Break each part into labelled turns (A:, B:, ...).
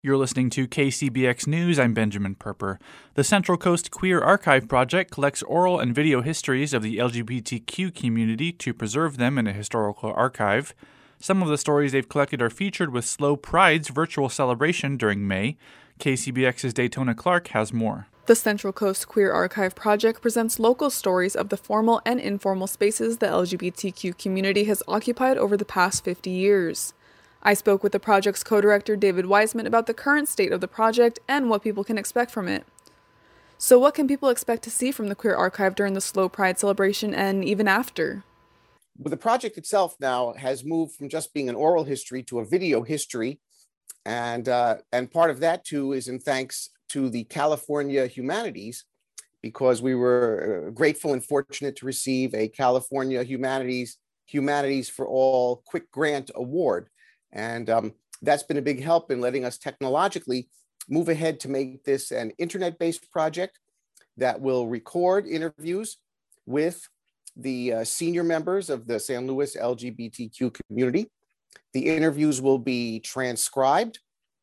A: You're listening to KCBX News. I'm Benjamin Perper. The Central Coast Queer Archive Project collects oral and video histories of the LGBTQ community to preserve them in a historical archive. Some of the stories they've collected are featured with Slow Pride's virtual celebration during May. KCBX's Daytona Clark has more.
B: The Central Coast Queer Archive Project presents local stories of the formal and informal spaces the LGBTQ community has occupied over the past 50 years. I spoke with the project's co-director David Wiseman about the current state of the project and what people can expect from it. So what can people expect to see from the Queer Archive during the Slow Pride celebration and even after?
C: Well, the project itself now has moved from just being an oral history to a video history. And part of that, too, is in thanks to the California Humanities, because we were grateful and fortunate to receive a California Humanities for All Quick Grant Award. And that's been a big help in letting us technologically move ahead to make this an internet-based project that will record interviews with the senior members of the San Luis LGBTQ community. The interviews will be transcribed,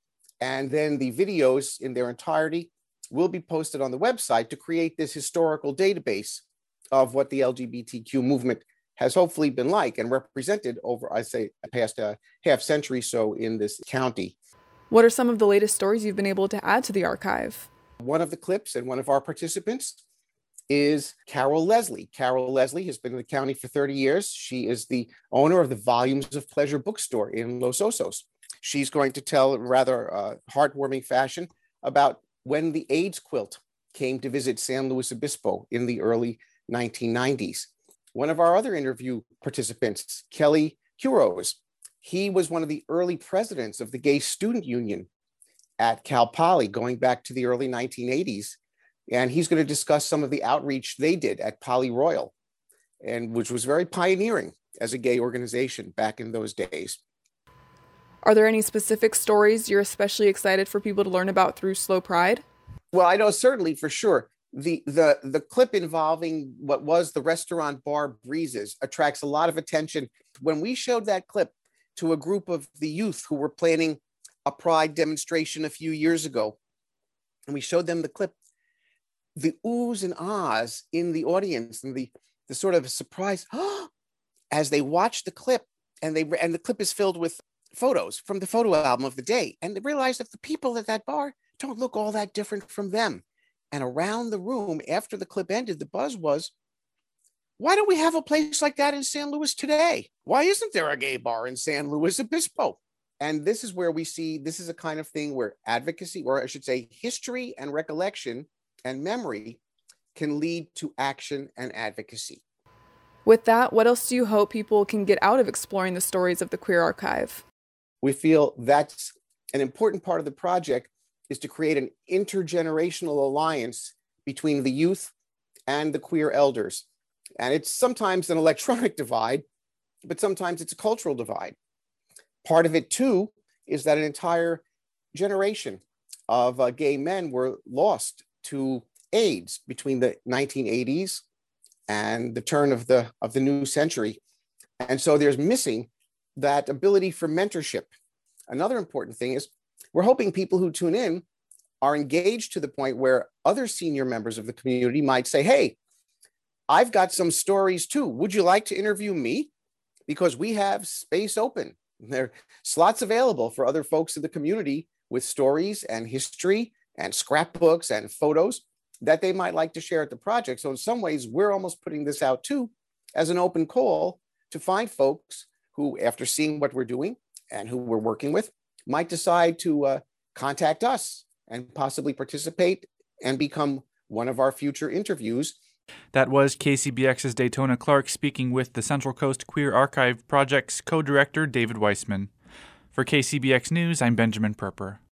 C: and then the videos in their entirety will be posted on the website to create this historical database of what the LGBTQ movement has hopefully been like and represented over, I say, the past half century so in this county.
B: What are some of the latest stories you've been able to add to the archive?
C: One of the clips and one of our participants is Carol Leslie. Carol Leslie has been in the county for 30 years. She is the owner of the Volumes of Pleasure bookstore in Los Osos. She's going to tell in rather heartwarming fashion about when the AIDS quilt came to visit San Luis Obispo in the early 1990s. One of our other interview participants, Kelly Kuros, he was one of the early presidents of the Gay Student Union at Cal Poly going back to the early 1980s. And he's going to discuss some of the outreach they did at Poly Royal, and which was very pioneering as a gay organization back in those days.
B: Are there any specific stories you're especially excited for people to learn about through Slow Pride?
C: Well, I know certainly for sure. The clip involving what was the restaurant bar Breezes attracts a lot of attention. When we showed that clip to a group of the youth who were planning a pride demonstration a few years ago, and we showed them the clip, the oohs and ahs in the audience and the sort of surprise as they watched the clip, and the clip is filled with photos from the photo album of the day, and they realized that the people at that bar don't look all that different from them. And around the room, after the clip ended, the buzz was, why don't we have a place like that in San Luis today? Why isn't there a gay bar in San Luis Obispo? And this is where we see, this is a kind of thing where advocacy, or I should say history and recollection and memory, can lead to action and advocacy.
B: With that, what else do you hope people can get out of exploring the stories of the Queer Archive?
C: We feel that's an important part of the project, is to create an intergenerational alliance between the youth and the queer elders. And it's sometimes an electronic divide, but sometimes it's a cultural divide. Part of it, too, is that an entire generation of gay men were lost to AIDS between the 1980s and the turn of the new century. And so there's missing that ability for mentorship. Another important thing is we're hoping people who tune in are engaged to the point where other senior members of the community might say, hey, I've got some stories too. Would you like to interview me? Because we have space open. There are slots available for other folks in the community with stories and history and scrapbooks and photos that they might like to share at the project. So in some ways, we're almost putting this out too as an open call to find folks who, after seeing what we're doing and who we're working with, might decide to contact us and possibly participate and become one of our future interviews.
A: That was KCBX's Daytona Clark speaking with the Central Coast Queer Archive Project's co-director David Wiseman. For KCBX News, I'm Benjamin Perper.